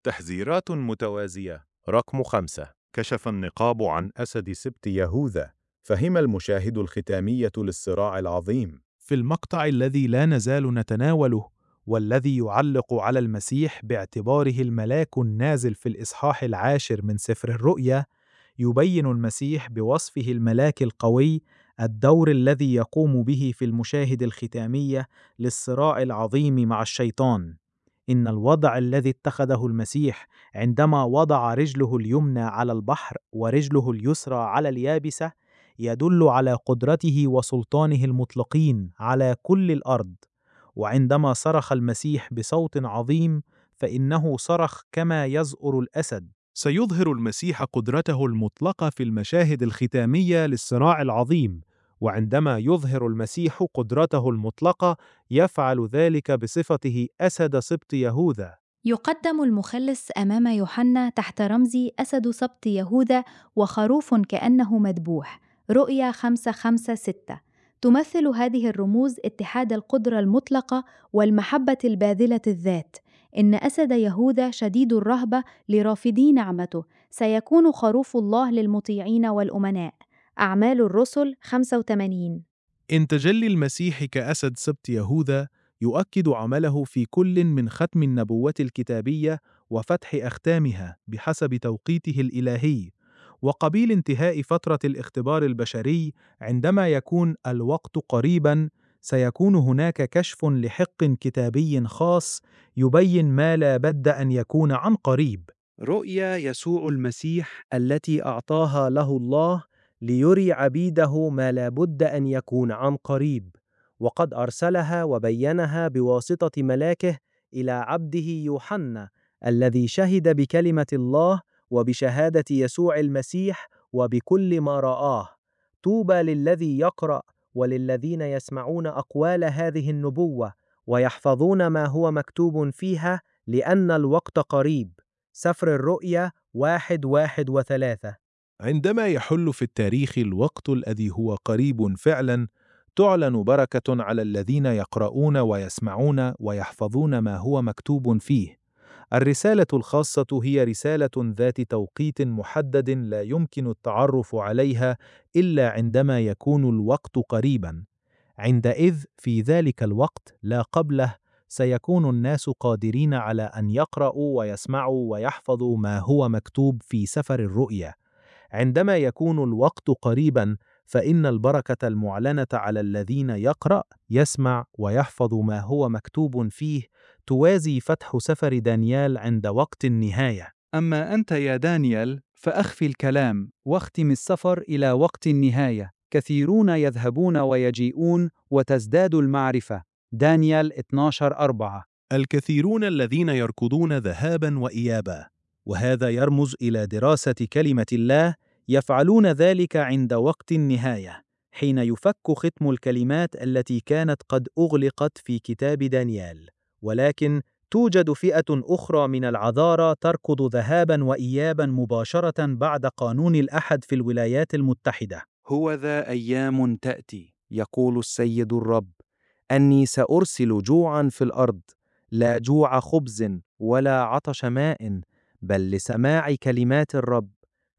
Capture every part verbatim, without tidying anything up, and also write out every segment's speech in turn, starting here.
تحذيرات متوازية. رقم خمسة. كشف النقاب عن أسد سبط يهوذا، فهم المشاهد الختامية للصراع العظيم. في المقطع الذي لا نزال نتناوله، والذي يعلق على المسيح باعتباره الملاك النازل في الإصحاح العاشر من سفر الرؤيا، يبين المسيح بوصفه الملاك القوي الدور الذي يقوم به في المشاهد الختامية للصراع العظيم مع الشيطان. إن الوضع الذي اتخذه المسيح عندما وضع رجله اليمنى على البحر ورجله اليسرى على اليابسة يدل على قدرته وسلطانه المطلقين على كل الأرض. وعندما صرخ المسيح بصوت عظيم فإنه صرخ كما يزأر الأسد. سيظهر المسيح قدرته المطلقة في المشاهد الختامية للصراع العظيم، وعندما يظهر المسيح قدرته المطلقة يفعل ذلك بصفته أسد سبط يهوذا. يقدم المخلص أمام يوحنا تحت رمز أسد سبط يهوذا وخروف كأنه مذبوح، رؤيا خمسة خمسة ستة. تمثل هذه الرموز اتحاد القدرة المطلقة والمحبة الباذلة الذات. إن أسد يهوذا شديد الرهبة لرافضي نعمته، سيكون خروف الله للمطيعين والأمناء. أعمال الرسل خمسة وثمانين. إن تجلي المسيح كأسد سبط يهوذا يؤكد عمله في كل من ختم النبوة الكتابية وفتح أختامها بحسب توقيته الإلهي، وقبيل انتهاء فترة الاختبار البشري عندما يكون الوقت قريباً سيكون هناك كشف لحق كتابي خاص يبين ما لا بد أن يكون عن قريب. رؤيا يسوع المسيح التي أعطاها له الله ليري عبيده ما لا بد أن يكون عن قريب، وقد أرسلها وبينها بواسطة ملاكه إلى عبده يوحنا الذي شهد بكلمة الله وبشهادة يسوع المسيح وبكل ما رآه. طوبى للذي يقرأ وللذين يسمعون أقوال هذه النبوة ويحفظون ما هو مكتوب فيها، لأن الوقت قريب. سفر الرؤيا واحد واحد وثلاثة. عندما يحل في التاريخ الوقت الذي هو قريب فعلا، تعلن بركة على الذين يقرؤون ويسمعون ويحفظون ما هو مكتوب فيه. الرسالة الخاصة هي رسالة ذات توقيت محدد لا يمكن التعرف عليها إلا عندما يكون الوقت قريبا. عندئذ في ذلك الوقت لا قبله سيكون الناس قادرين على أن يقرأوا ويسمعوا ويحفظوا ما هو مكتوب في سفر الرؤيا. عندما يكون الوقت قريبا فإن البركة المعلنة على الذين يقرأ، يسمع ويحفظ ما هو مكتوب فيه توازي فتح سفر دانيال عند وقت النهاية. أما أنت يا دانيال فأخفي الكلام واختم السفر إلى وقت النهاية. كثيرون يذهبون ويجيئون وتزداد المعرفة. دانيال اثناشر أربعة. الكثيرون الذين يركضون ذهابا وإيابا، وهذا يرمز إلى دراسة كلمة الله، يفعلون ذلك عند وقت النهاية، حين يفك ختم الكلمات التي كانت قد أغلقت في كتاب دانيال. ولكن توجد فئة أخرى من العذارى تركض ذهابا وإيابا مباشرة بعد قانون الأحد في الولايات المتحدة. هو ذا أيام تأتي، يقول السيد الرب، أني سأرسل جوعا في الأرض، لا جوع خبز ولا عطش ماء، بل لسماع كلمات الرب.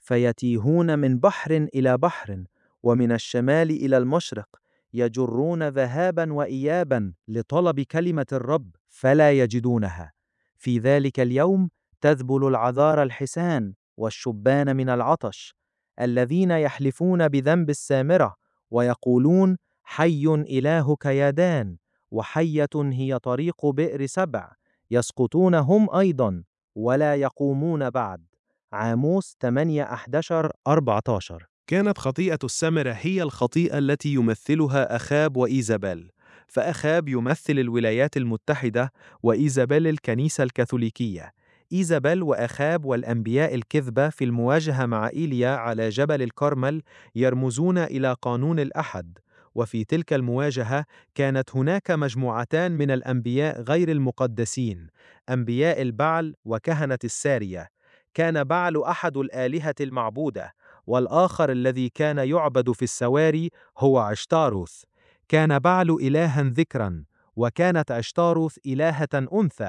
فيتيهون من بحر إلى بحر ومن الشمال إلى المشرق، يجرون ذهابا وإيابا لطلب كلمة الرب فلا يجدونها. في ذلك اليوم تذبل العذارى الحسان والشبان من العطش، الذين يحلفون بذنب السامرة ويقولون حي إلهك يا دان، وحية هي طريق بئر سبع، يسقطون هم أيضا ولا يقومون بعد. عاموس ثمانية أحد عشر أربعة عشر. كانت خطيئة السامرة هي الخطيئة التي يمثلها أخاب وإيزابل، فأخاب يمثل الولايات المتحدة وإيزابل الكنيسة الكاثوليكية. إيزابل وأخاب والأنبياء الكذبة في المواجهة مع إيليا على جبل الكرمل يرمزون إلى قانون الأحد. وفي تلك المواجهة كانت هناك مجموعتان من الأنبياء غير المقدسين، أنبياء البعل وكهنة السارية. كان بعل أحد الآلهة المعبودة، والآخر الذي كان يعبد في السواري هو عشتاروث. كان بعل إلها ذكرا، وكانت عشتاروث إلهة أنثى.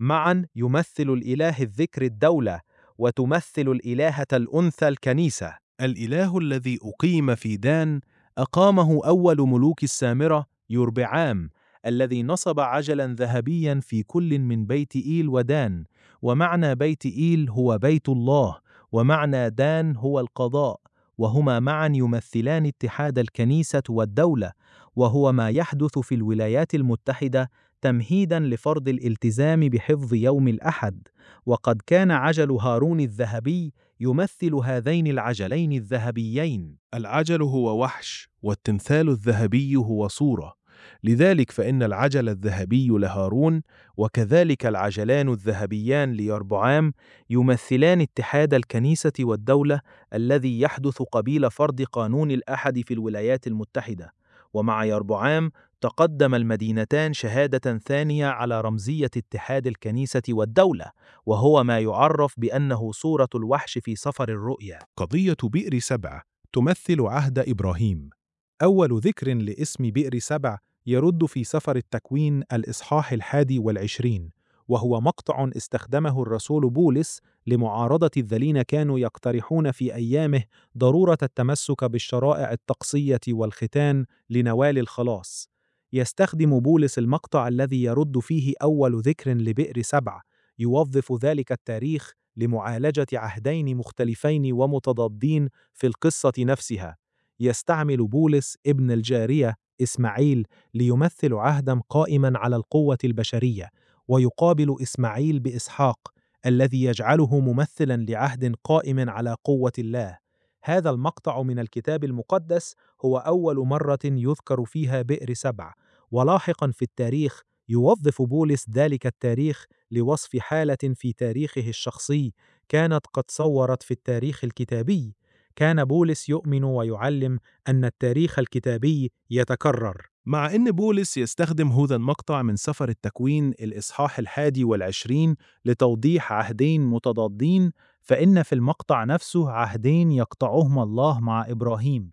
معا يمثل الإله الذكر الدولة، وتمثل الإلهة الأنثى الكنيسة. الإله الذي أقيم في دان أقامه أول ملوك السامرة يربعام، الذي نصب عجلا ذهبيا في كل من بيت إيل ودان، ومعنى بيت إيل هو بيت الله، ومعنى دان هو القضاء، وهما معا يمثلان اتحاد الكنيسة والدولة، وهو ما يحدث في الولايات المتحدة تمهيدا لفرض الالتزام بحفظ يوم الأحد. وقد كان عجل هارون الذهبي يمثل هذين العجلين الذهبيين. العجل هو وحش، والتمثال الذهبي هو صورة، لذلك فإن العجل الذهبي لهارون وكذلك العجلان الذهبيان ليربعام يمثلان اتحاد الكنيسة والدولة الذي يحدث قبيل فرض قانون الأحد في الولايات المتحدة. ومع يربعام تقدم المدينتان شهادة ثانية على رمزية اتحاد الكنيسة والدولة، وهو ما يعرف بأنه صورة الوحش في سفر الرؤيا. قضية بئر سبع تمثل عهد إبراهيم. أول ذكر لاسم بئر سبع يرد في سفر التكوين الإصحاح الحادي والعشرين، وهو مقطع استخدمه الرسول بولس لمعارضة الذين كانوا يقترحون في أيامه ضرورة التمسك بالشرائع الطقسية والختان لنوال الخلاص. يستخدم بولس المقطع الذي يرد فيه أول ذكر لبئر سبع، يوظف ذلك التاريخ لمعالجة عهدين مختلفين ومتضادين في القصة نفسها. يستعمل بولس ابن الجارية إسماعيل ليمثل عهدا قائما على القوة البشرية، ويقابل إسماعيل بإسحاق الذي يجعله ممثلا لعهد قائم على قوة الله. هذا المقطع من الكتاب المقدس هو أول مرة يذكر فيها بئر سبع، ولاحقا في التاريخ يوظف بولس ذلك التاريخ لوصف حالة في تاريخه الشخصي كانت قد صورت في التاريخ الكتابي. كان بولس يؤمن ويعلم أن التاريخ الكتابي يتكرر. مع أن بولس يستخدم هذا المقطع من سفر التكوين الإصحاح الحادي والعشرين لتوضيح عهدين متضادين، فإن في المقطع نفسه عهدين يقطعهما الله مع إبراهيم،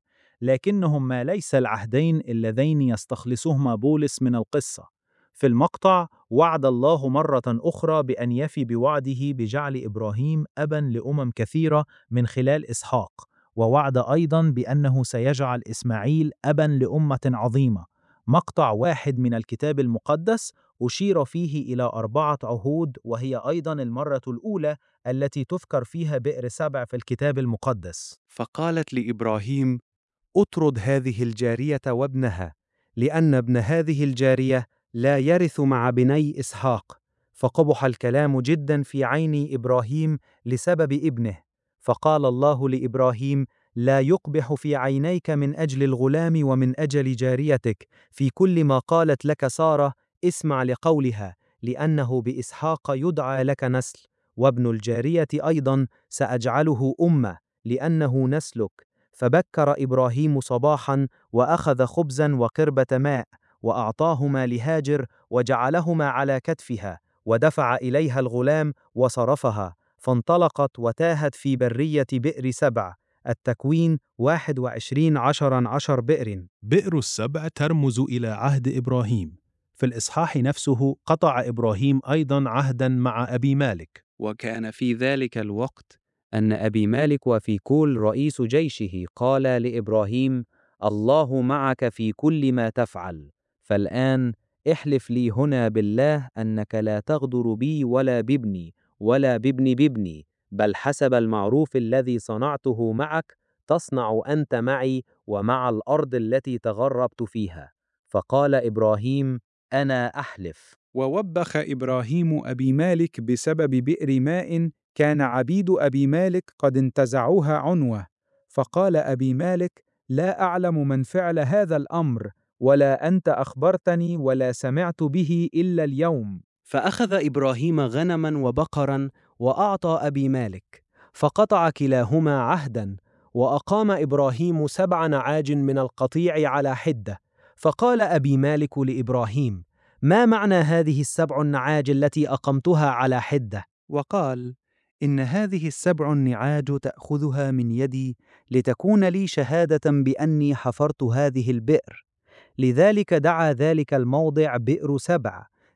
لكنهما ليس العهدين اللذين يستخلصهما بولس من القصة. في المقطع وعد الله مرة أخرى بأن يفي بوعده بجعل إبراهيم أباً لأمم كثيرة من خلال إسحاق، ووعد أيضاً بأنه سيجعل إسماعيل أباً لأمة عظيمة. مقطع واحد من الكتاب المقدس أشير فيه إلى أربعة عهود، وهي أيضاً المرة الأولى التي تذكر فيها بئر سبع في الكتاب المقدس. فقالت لإبراهيم: اطرد هذه الجارية وابنها، لأن ابن هذه الجارية لا يرث مع بني إسحاق. فقبح الكلام جدا في عين إبراهيم لسبب ابنه، فقال الله لإبراهيم: لا يقبح في عينيك من أجل الغلام ومن أجل جاريتك في كل ما قالت لك سارة، اسمع لقولها، لأنه بإسحاق يدعى لك نسل، وابن الجارية أيضا سأجعله أمة لأنه نسلك. فبكر إبراهيم صباحا وأخذ خبزا وقربة ماء وأعطاهما لهاجر وجعلهما على كتفها، ودفع إليها الغلام وصرفها، فانطلقت وتاهت في برية بئر سبع. التكوين واحد وعشرين عشرا عشر بئر. بئر السبع ترمز إلى عهد إبراهيم. في الإصحاح نفسه قطع إبراهيم أيضا عهدا مع أبي مالك. وكان في ذلك الوقت أن أبي مالك وفيكول رئيس جيشه قال لإبراهيم: الله معك في كل ما تفعل، فالآن احلف لي هنا بالله أنك لا تغدر بي ولا بابني ولا بابن بابني، بل حسب المعروف الذي صنعته معك تصنع أنت معي ومع الأرض التي تغربت فيها. فقال إبراهيم: أنا أحلف. ووبخ إبراهيم أبي مالك بسبب بئر ماء كان عبيد أبي مالك قد انتزعوها عنوة. فقال أبي مالك: لا أعلم من فعل هذا الأمر، ولا أنت أخبرتني ولا سمعت به إلا اليوم. فأخذ إبراهيم غنما وبقرا وأعطى أبي مالك، فقطع كلاهما عهدا. وأقام إبراهيم سبع نعاج من القطيع على حدة. فقال أبي مالك لإبراهيم: ما معنى هذه السبع النعاج التي أقمتها على حدة؟ وقال: إن هذه السبع النعاج تأخذها من يدي لتكون لي شهادة بأني حفرت هذه البئر. لذلك دعا ذلك الموضع بئر سبع،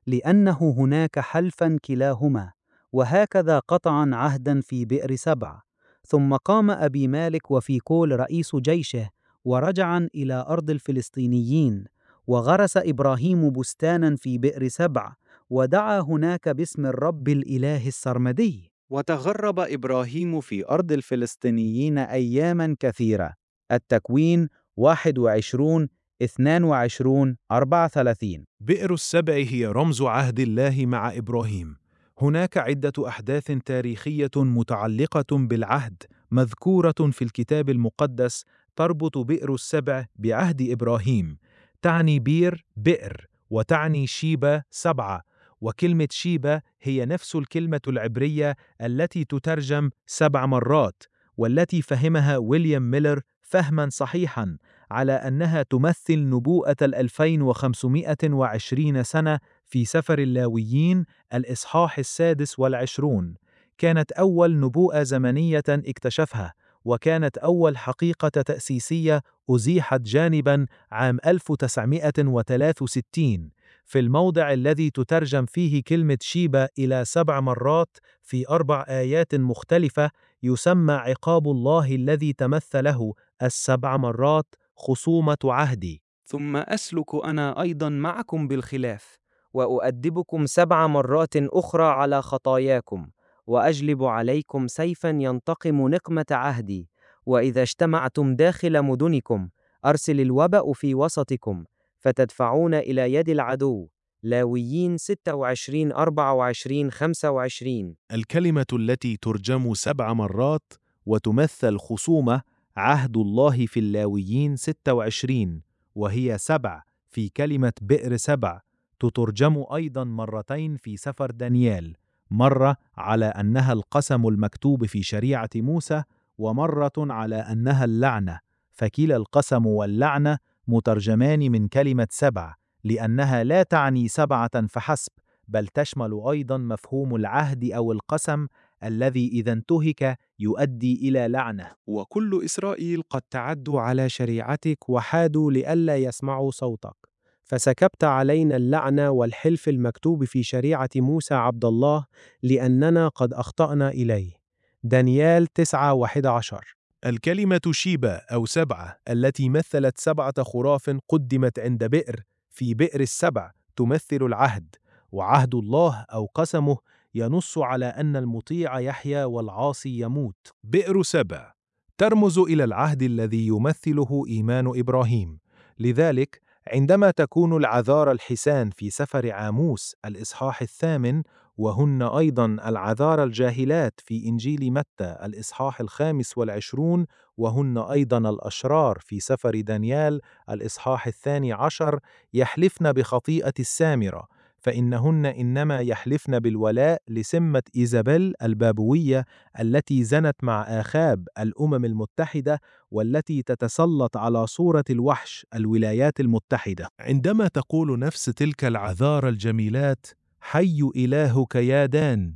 لأنه هناك حلفا كلاهما، وهكذا قطعا عهدا في بئر سبع. ثم قام أبي مالك وفيكول رئيس جيشه ورجعا إلى أرض الفلسطينيين، وغرس إبراهيم بستانا في بئر سبع، ودعا هناك باسم الرب الإله السرمدي. وتغرب إبراهيم في أرض الفلسطينيين أياما كثيرة. التكوين واحد وعشرون اثنان وعشرون أربعة وثلاثين. بئر السبع هي رمز عهد الله مع إبراهيم. هناك عدة أحداث تاريخية متعلقة بالعهد مذكورة في الكتاب المقدس تربط بئر السبع بعهد إبراهيم. تعني بير بئر، وتعني شيبة سبعة، وكلمة شيبة هي نفس الكلمة العبرية التي تترجم سبع مرات، والتي فهمها ويليام ميلر فهما صحيحا على أنها تمثل نبوءة الألفين وخمسمائة وعشرين سنة في سفر اللاويين الإصحاح السادس والعشرون. كانت أول نبوءة زمنية اكتشفها، وكانت أول حقيقة تأسيسية أزيحت جانبا عام ألف وتسعمائة وثلاثة وستين في الموضع الذي تترجم فيه كلمة شيبة إلى سبع مرات في أربع آيات مختلفة، يسمى عقاب الله الذي تمثله السبع مرات خصومة عهدي. ثم أسلك أنا أيضا معكم بالخلاف، وأؤدبكم سبع مرات أخرى على خطاياكم، وأجلب عليكم سيفا ينتقم نقمة عهدي، وإذا اجتمعتم داخل مدنكم أرسل الوبأ في وسطكم فتدفعون إلى يد العدو. لاويين ستة وعشرين أربعة وعشرين خمسة وعشرين. الكلمة التي ترجم سبع مرات وتمثل خصومة عهد الله في اللاويين ستة وعشرين، وهي سبع في كلمة بئر سبع، تترجم أيضا مرتين في سفر دانيال، مرة على أنها القسم المكتوب في شريعة موسى، ومرة على أنها اللعنة، فكلا القسم واللعنة مترجمان من كلمة سبع، لأنها لا تعني سبعة فحسب، بل تشمل أيضا مفهوم العهد أو القسم الذي إذا انتهك يؤدي إلى لعنة. وكل إسرائيل قد تعدوا على شريعتك وحادوا لئلا يسمعوا صوتك، فسكبت علينا اللعنة والحلف المكتوب في شريعة موسى عبد الله، لأننا قد أخطأنا إليه. دانيال تسعة واحد عشر. الكلمة شيبة أو سبعة التي مثلت سبعة خراف قدمت عند بئر في بئر السبع تمثل العهد، وعهد الله أو قسمه ينص على أن المطيع يحيا والعاصي يموت. بئر سبع ترمز إلى العهد الذي يمثله إيمان إبراهيم. لذلك عندما تكون العذارى الحسان في سفر عاموس الإصحاح الثامن، وهن أيضا العذارى الجاهلات في إنجيل متى الإصحاح الخامس والعشرون، وهن أيضا الأشرار في سفر دانيال الإصحاح الثاني عشر، يحلفن بخطيئة السامرة، فإنهن إنما يحلفن بالولاء لسمة إيزابيل البابوية التي زنت مع آخاب الأمم المتحدة، والتي تتسلط على صورة الوحش الولايات المتحدة. عندما تقول نفس تلك العذارى الجميلات حي إلهك يا دان،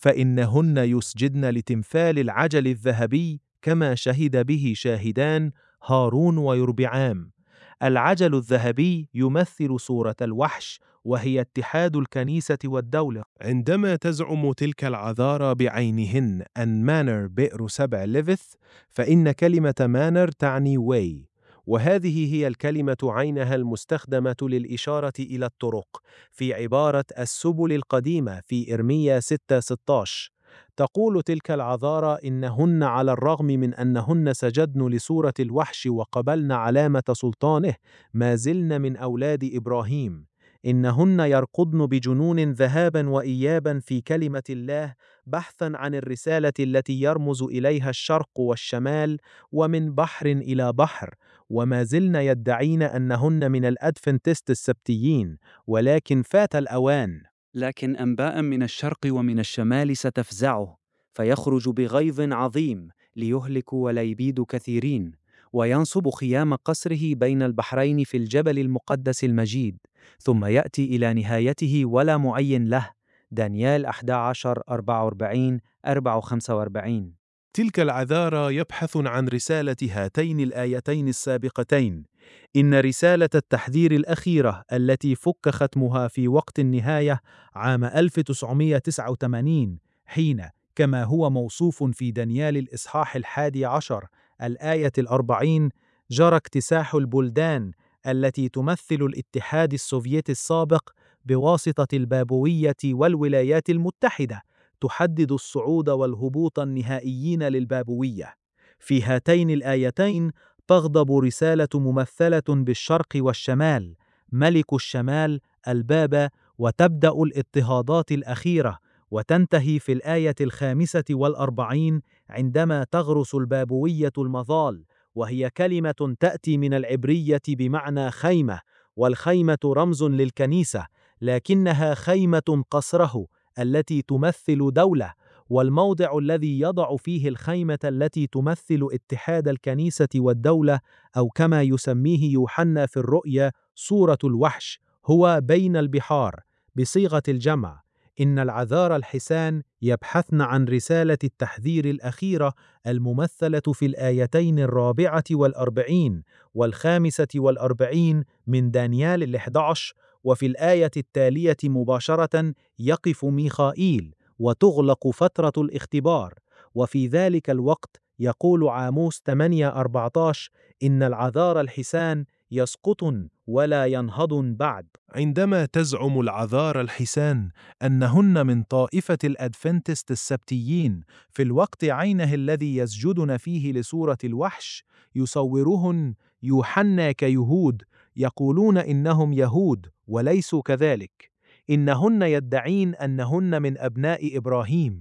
فإنهن يسجدن لتمثال العجل الذهبي كما شهد به شاهدان هارون ويربعام. العجل الذهبي يمثل صورة الوحش، وهي اتحاد الكنيسة والدولة. عندما تزعم تلك العذارى بعينهن أن مانر بئر سبع ليفث، فإن كلمة مانر تعني واي، وهذه هي الكلمة عينها المستخدمة للإشارة إلى الطرق في عبارة السبل القديمة في إرميا ستة ستة عشر. تقول تلك العذارى إنهن على الرغم من أنهن سجدن لصورة الوحش وقبلن علامة سلطانه ما زلن من أولاد إبراهيم. إنهن يرقضن بجنون ذهابا وإيابا في كلمة الله بحثا عن الرسالة التي يرمز إليها الشرق والشمال ومن بحر إلى بحر، وما زلن يدعين أنهن من الأدفنتست السبتيين، ولكن فات الأوان. لكن أنباء من الشرق ومن الشمال ستفزعه، فيخرج بغيظ عظيم ليهلك ولا يبيد كثيرين، وينصب خيام قصره بين البحرين في الجبل المقدس المجيد، ثم يأتي إلى نهايته ولا معين له. دانيال أحد عشر أربعة وأربعين أربعة وخمسة وأربعين. تلك العذارى يبحث عن رسالة هاتين الآيتين السابقتين، إن رسالة التحذير الأخيرة التي فك ختمها في وقت النهاية عام ألف وتسعمائة وتسعة وثمانين حين كما هو موصوف في دانيال الإصحاح الحادي عشر الآية الأربعين جرى اكتساح البلدان التي تمثل الاتحاد السوفيتي السابق بواسطة البابوية والولايات المتحدة تحدد الصعود والهبوط النهائيين للبابوية. في هاتين الآيتين تغضب رسالة ممثلة بالشرق والشمال، ملك الشمال البابا، وتبدأ الاضطهادات الأخيرة، وتنتهي في الآية الخامسة والأربعين عندما تغرس البابوية المظال، وهي كلمة تأتي من العبرية بمعنى خيمة، والخيمة رمز للكنيسة، لكنها خيمة قصره التي تمثل دولة، والموضع الذي يضع فيه الخيمة التي تمثل اتحاد الكنيسة والدولة، أو كما يسميه يوحنا في الرؤيا صورة الوحش، هو بين البحار بصيغة الجمع. إن العذارى الحسان يبحثن عن رسالة التحذير الأخيرة الممثلة في الآيتين الرابعة والأربعين والخامسة والأربعين من دانيال الأحد عشر، وفي الآية التالية مباشرة يقف ميخائيل وتغلق فترة الاختبار. وفي ذلك الوقت يقول عاموس ثمانية أربعة عشر إن العذارى الحسان يسقطن ولا ينهضن بعد. عندما تزعم العذارى الحسان أنهن من طائفة الأدفنتست السبتيين في الوقت عينه الذي يسجدن فيه لصورة الوحش، يصورهن يوحنا كيهود، يقولون إنهم يهود وليسوا كذلك. إنهن يدعين أنهن من أبناء إبراهيم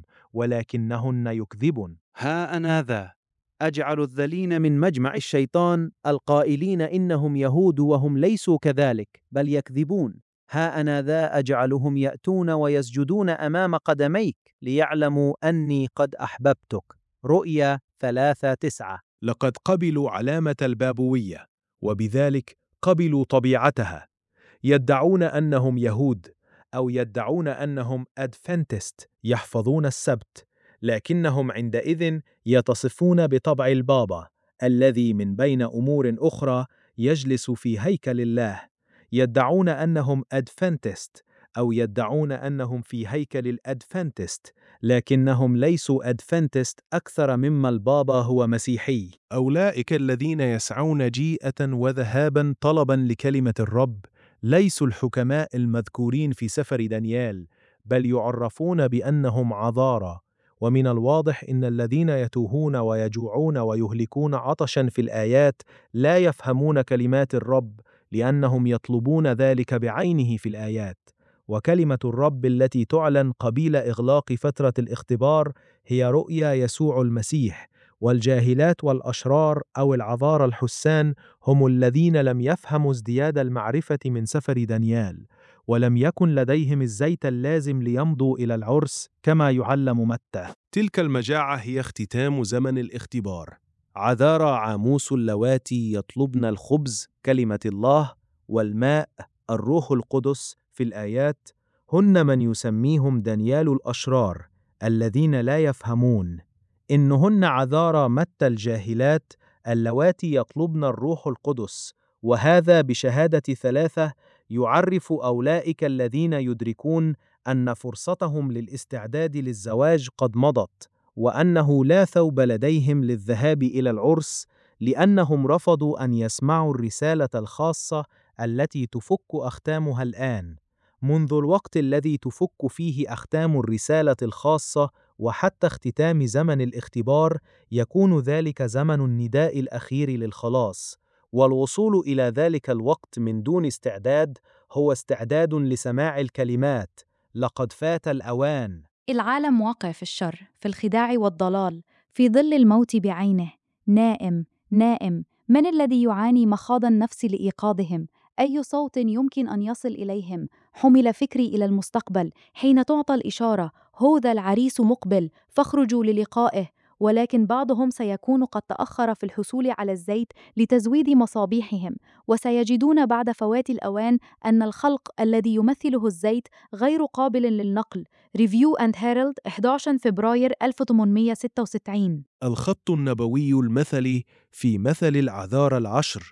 ولكنهن يكذبن. ها أنا ذا أجعل الذلين من مجمع الشيطان القائلين إنهم يهود وهم ليسوا كذلك بل يكذبون. ها أنا ذا أجعلهم يأتون ويسجدون أمام قدميك ليعلموا أني قد أحببتك. رؤيا ثلاثة تسعة. لقد قبلوا علامة البابوية وبذلك قبلوا طبيعتها. يدعون أنهم يهود أو يدعون أنهم أدفنتست يحفظون السبت، لكنهم عندئذ يتصفون بطبع البابا الذي من بين أمور أخرى يجلس في هيكل الله. يدعون أنهم أدفنتست أو يدعون أنهم في هيكل الأدفنتست، لكنهم ليسوا أدفنتست أكثر مما البابا هو مسيحي. أولئك الذين يسعون جيئة وذهابا طلبا لكلمة الرب ليسوا الحكماء المذكورين في سفر دانيال، بل يعرفون بأنهم عذارى. ومن الواضح إن الذين يتوهون ويجوعون ويهلكون عطشا في الآيات لا يفهمون كلمات الرب، لأنهم يطلبون ذلك بعينه في الآيات. وكلمة الرب التي تعلن قبيل إغلاق فترة الاختبار هي رؤيا يسوع المسيح. والجاهلات والأشرار أو العذارى الحسان هم الذين لم يفهموا ازدياد المعرفة من سفر دانيال، ولم يكن لديهم الزيت اللازم ليمضوا إلى العرس كما يعلم متى. تلك المجاعة هي اختتام زمن الاختبار. عذارى عاموس اللواتي يطلبن الخبز كلمة الله والماء الروح القدس في الآيات، هن من يسميهم دانيال الأشرار الذين لا يفهمون. إنهن عذارى متى الجاهلات اللواتي يطلبن الروح القدس، وهذا بشهادة ثلاثة يعرف أولئك الذين يدركون أن فرصتهم للاستعداد للزواج قد مضت، وأنه لا ثوب لديهم للذهاب إلى العرس، لأنهم رفضوا أن يسمعوا الرسالة الخاصة التي تفك أختامها الآن. منذ الوقت الذي تفك فيه أختام الرسالة الخاصة وحتى اختتام زمن الاختبار يكون ذلك زمن النداء الأخير للخلاص، والوصول إلى ذلك الوقت من دون استعداد هو استعداد لسماع الكلمات لقد فات الأوان. العالم واقع في الشر، في الخداع والضلال، في ظل الموت بعينه، نائم نائم. من الذي يعاني مخاض النفس لإيقاظهم؟ أي صوت يمكن أن يصل إليهم؟ حمل فكري إلى المستقبل حين تعطى الإشارة هوذا العريس مقبل فاخرجوا للقائه، ولكن بعضهم سيكون قد تأخر في الحصول على الزيت لتزويد مصابيحهم، وسيجدون بعد فوات الأوان أن الخلق الذي يمثله الزيت غير قابل للنقل. ريفيو أند هيرالد أحد عشر فبراير ألف وثمانمائة وستة وستين. الخط النبوي المثلي في مثل العذارى العشر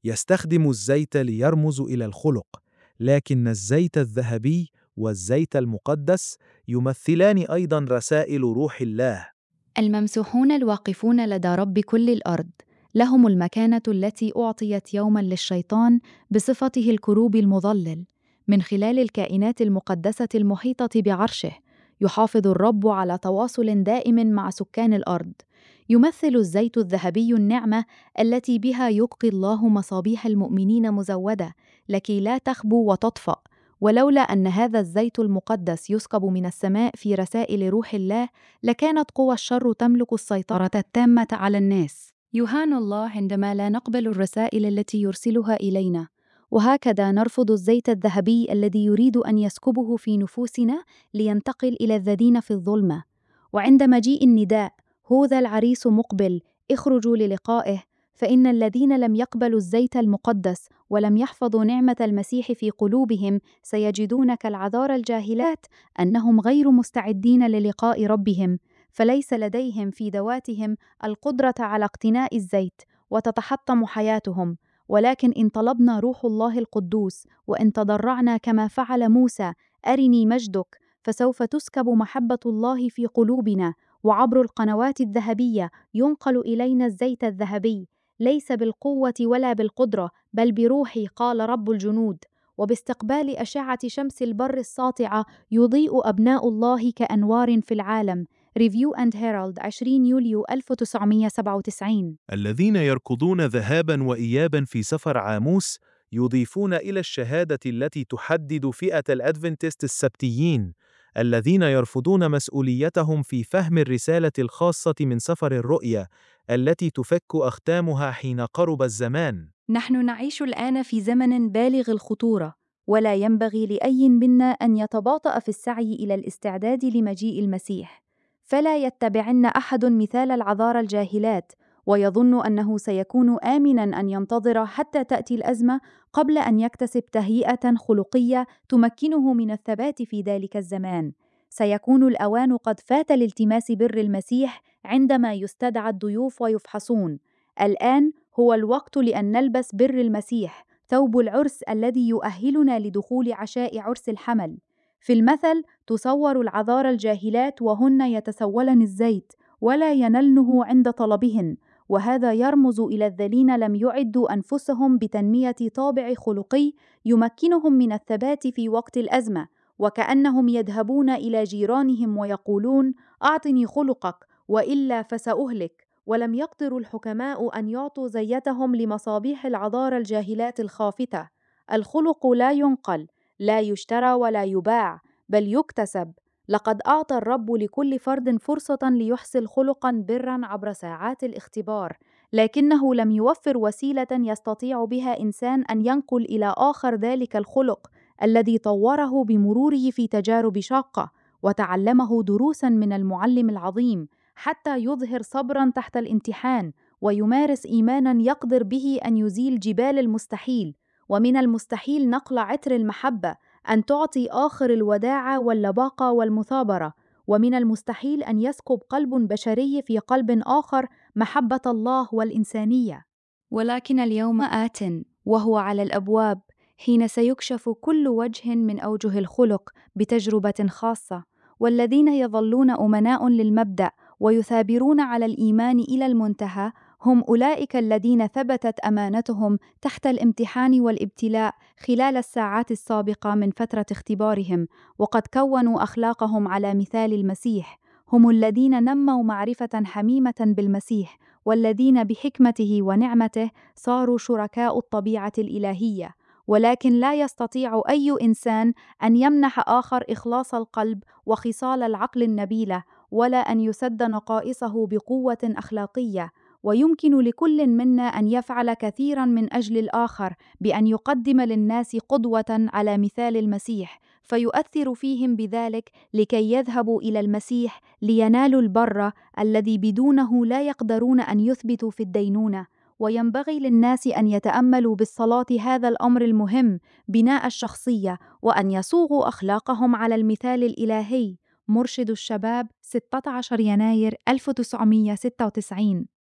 يستخدم الزيت ليرمز إلى الخلق، لكن الزيت الذهبي والزيت المقدس يمثلان أيضاً رسائل روح الله. الممسوحون الواقفون لدى رب كل الأرض لهم المكانة التي أعطيت يوماً للشيطان بصفته الكروب المظلل. من خلال الكائنات المقدسة المحيطة بعرشه يحافظ الرب على تواصل دائم مع سكان الأرض. يمثل الزيت الذهبي النعمة التي بها يبقي الله مصابيح المؤمنين مزودة لكي لا تخبو وتطفأ. ولولا أن هذا الزيت المقدس يسكب من السماء في رسائل روح الله لكانت قوى الشر تملك السيطرة التامة على الناس. يهان الله عندما لا نقبل الرسائل التي يرسلها إلينا، وهكذا نرفض الزيت الذهبي الذي يريد أن يسكبه في نفوسنا لينتقل إلى الذين في الظلمة. وعند مجيء النداء هوذا العريس مقبل اخرجوا للقائه، فإن الذين لم يقبلوا الزيت المقدس ولم يحفظوا نعمة المسيح في قلوبهم سيجدون كالعذارى الجاهلات أنهم غير مستعدين للقاء ربهم، فليس لديهم في ذواتهم القدرة على اقتناء الزيت وتتحطم حياتهم. ولكن إن طلبنا روح الله القدوس وإن تضرعنا كما فعل موسى أرني مجدك، فسوف تسكب محبة الله في قلوبنا، وعبر القنوات الذهبية ينقل إلينا الزيت الذهبي، ليس بالقوة ولا بالقدرة بل بروحي قال رب الجنود. وباستقبال أشعة شمس البر الساطعة يضيء أبناء الله كأنوار في العالم. ريفيو أند هيرالد عشرين يوليو ألف وتسعمائة وسبعة وتسعين. الذين يركضون ذهابا وإيابا في سفر عاموس يضيفون إلى الشهادة التي تحدد فئة الأدفنتست السبتيين الذين يرفضون مسؤوليتهم في فهم الرسالة الخاصة من سفر الرؤيا التي تفك أختامها حين قرب الزمان. نحن نعيش الآن في زمن بالغ الخطورة، ولا ينبغي لأي منا أن يتباطأ في السعي إلى الاستعداد لمجيء المسيح. فلا يتبعن أحد مثال العذارى الجاهلات ويظن أنه سيكون آمناً أن ينتظر حتى تأتي الأزمة قبل أن يكتسب تهيئة خلقية تمكنه من الثبات في ذلك الزمان. سيكون الأوان قد فات لالتماس بر المسيح عندما يستدعى الضيوف ويفحصون. الآن هو الوقت لأن نلبس بر المسيح، ثوب العرس الذي يؤهلنا لدخول عشاء عرس الحمل. في المثل تصور العذارى الجاهلات وهن يتسولن الزيت ولا ينلنه عند طلبهن، وهذا يرمز إلى الذين لم يعدوا أنفسهم بتنمية طابع خلقي يمكنهم من الثبات في وقت الأزمة، وكأنهم يذهبون إلى جيرانهم ويقولون أعطني خلقك وإلا فسأهلك. ولم يقدر الحكماء أن يعطوا زيتهم لمصابيح العذارى الجاهلات الخافتة. الخلق لا ينقل، لا يشترى ولا يباع، بل يكتسب. لقد أعطى الرب لكل فرد فرصة ليحصل خلقاً برًا عبر ساعات الاختبار، لكنه لم يوفر وسيلة يستطيع بها إنسان أن ينقل إلى آخر ذلك الخلق الذي طوره بمروره في تجارب شاقة، وتعلمه دروساً من المعلم العظيم حتى يظهر صبراً تحت الامتحان، ويمارس إيماناً يقدر به أن يزيل جبال المستحيل. ومن المستحيل نقل عطر المحبة، أن تعطي آخر الوداعة واللباقة والمثابرة. ومن المستحيل أن يسكب قلب بشري في قلب آخر محبة الله والإنسانية. ولكن اليوم آت وهو على الأبواب، حين سيكشف كل وجه من أوجه الخلق بتجربة خاصة، والذين يظلون أمناء للمبدأ ويثابرون على الإيمان إلى المنتهى هم أولئك الذين ثبتت أمانتهم تحت الامتحان والابتلاء خلال الساعات السابقة من فترة اختبارهم، وقد كونوا أخلاقهم على مثال المسيح. هم الذين نموا معرفة حميمة بالمسيح، والذين بحكمته ونعمته صاروا شركاء الطبيعة الإلهية. ولكن لا يستطيع أي إنسان أن يمنح آخر إخلاص القلب وخصال العقل النبيلة، ولا أن يسد نقائصه بقوة أخلاقية. ويمكن لكل منا أن يفعل كثيراً من أجل الآخر بأن يقدم للناس قدوة على مثال المسيح، فيؤثر فيهم بذلك لكي يذهبوا إلى المسيح لينالوا البر الذي بدونه لا يقدرون أن يثبتوا في الدينونة. وينبغي للناس أن يتأملوا بالصلاة هذا الأمر المهم، بناء الشخصية، وأن يصوغوا أخلاقهم على المثال الإلهي. مرشد الشباب ستة عشر يناير ألف وتسعمائة وستة وتسعين.